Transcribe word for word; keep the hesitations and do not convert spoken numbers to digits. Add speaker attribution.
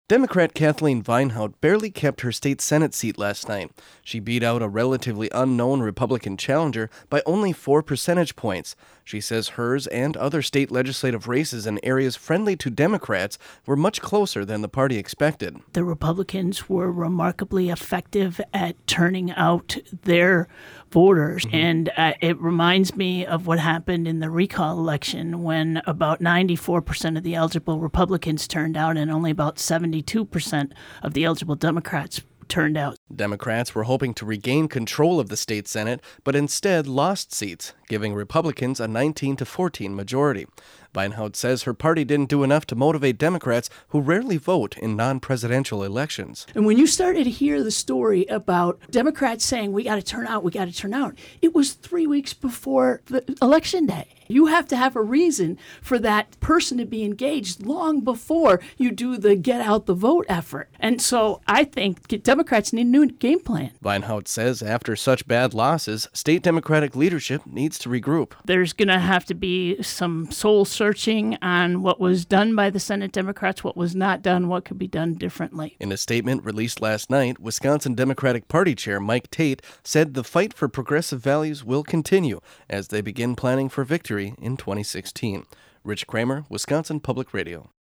Speaker 1: Democrat Kathleen Vinehout barely kept her state Senate seat last night. She beat out a relatively unknown Republican challenger by only four percentage points. She says hers and other state legislative races in areas friendly to Democrats were much closer than the party expected.
Speaker 2: The Republicans were remarkably effective at turning out their voters, mm-hmm. and uh, it reminds me of what happened in the recall election when about ninety-four percent of the eligible Republicans turned out and only about seventy-two percent of the eligible Democrats turned out.
Speaker 1: Democrats were hoping to regain control of the state Senate, but instead lost seats, giving Republicans a nineteen to fourteen majority. Vinehout says her party didn't do enough to motivate Democrats who rarely vote in non-presidential elections.
Speaker 2: And when you started to hear the story about Democrats saying, we got to turn out, we got to turn out, it was three weeks before the election day. You have to have a reason for that person to be engaged long before you do the get out the vote effort. And so I think Democrats need a new game plan.
Speaker 1: Vinehout says after such bad losses, state Democratic leadership needs to regroup.
Speaker 2: There's going to have to be some soul searching on what was done by the Senate Democrats, what was not done, what could be done differently.
Speaker 1: In a statement released last night, Wisconsin Democratic Party Chair Mike Tate said the fight for progressive values will continue as they begin planning for victory in twenty sixteen. Rich Kramer, Wisconsin Public Radio.